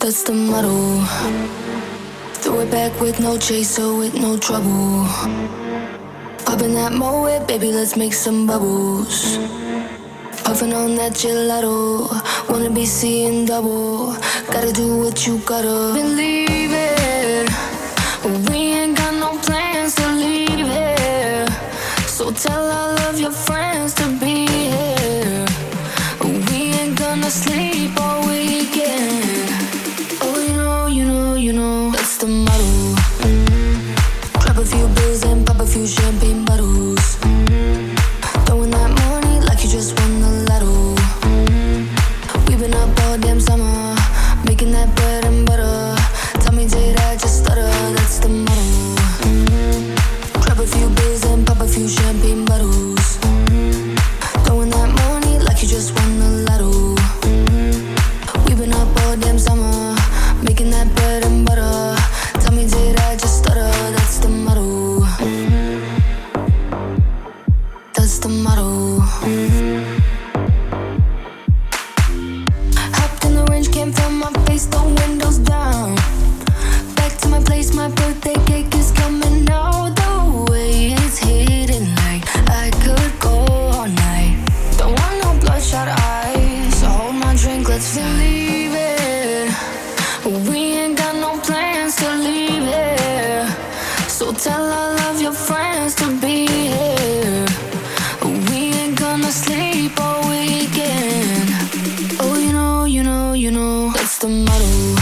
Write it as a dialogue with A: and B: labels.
A: That's the motto. Throw it back with no chaser, with no trouble. Popping that Moet, baby, let's make some bubbles. Puffing on that gelato, wanna be seeing double. Gotta do what you gotta. Believe it, we ain't got no plans to leave here. So tell all of your friends to be here. We ain't gonna sleep all weekend. Oh, you know, that's the motto. Grab a few bills and pop a few champagne bottles. Throwing that money like you just won the lotto. We've been up all damn summer, making that bread and butter. Tell me, did I just stutter? That's the motto. Grab a few bills and pop a few champagne bottles. Throwing that money like you just won the lotto. We've been up all damn summer, making that bread and butter. Tell me, did I just stutter? That's the motto. That's the motto. Hopped in the range, can't feel my face, the windows down. Back to my place, my birthday cake is coming out. The way it's hitting like I could go all night. Don't want no bloodshot eyes, so hold my drink, let's believe it. We ain't got no plans to leave here. So tell all of your friends to be here. We ain't gonna sleep all weekend. Oh, you know, that's the motto.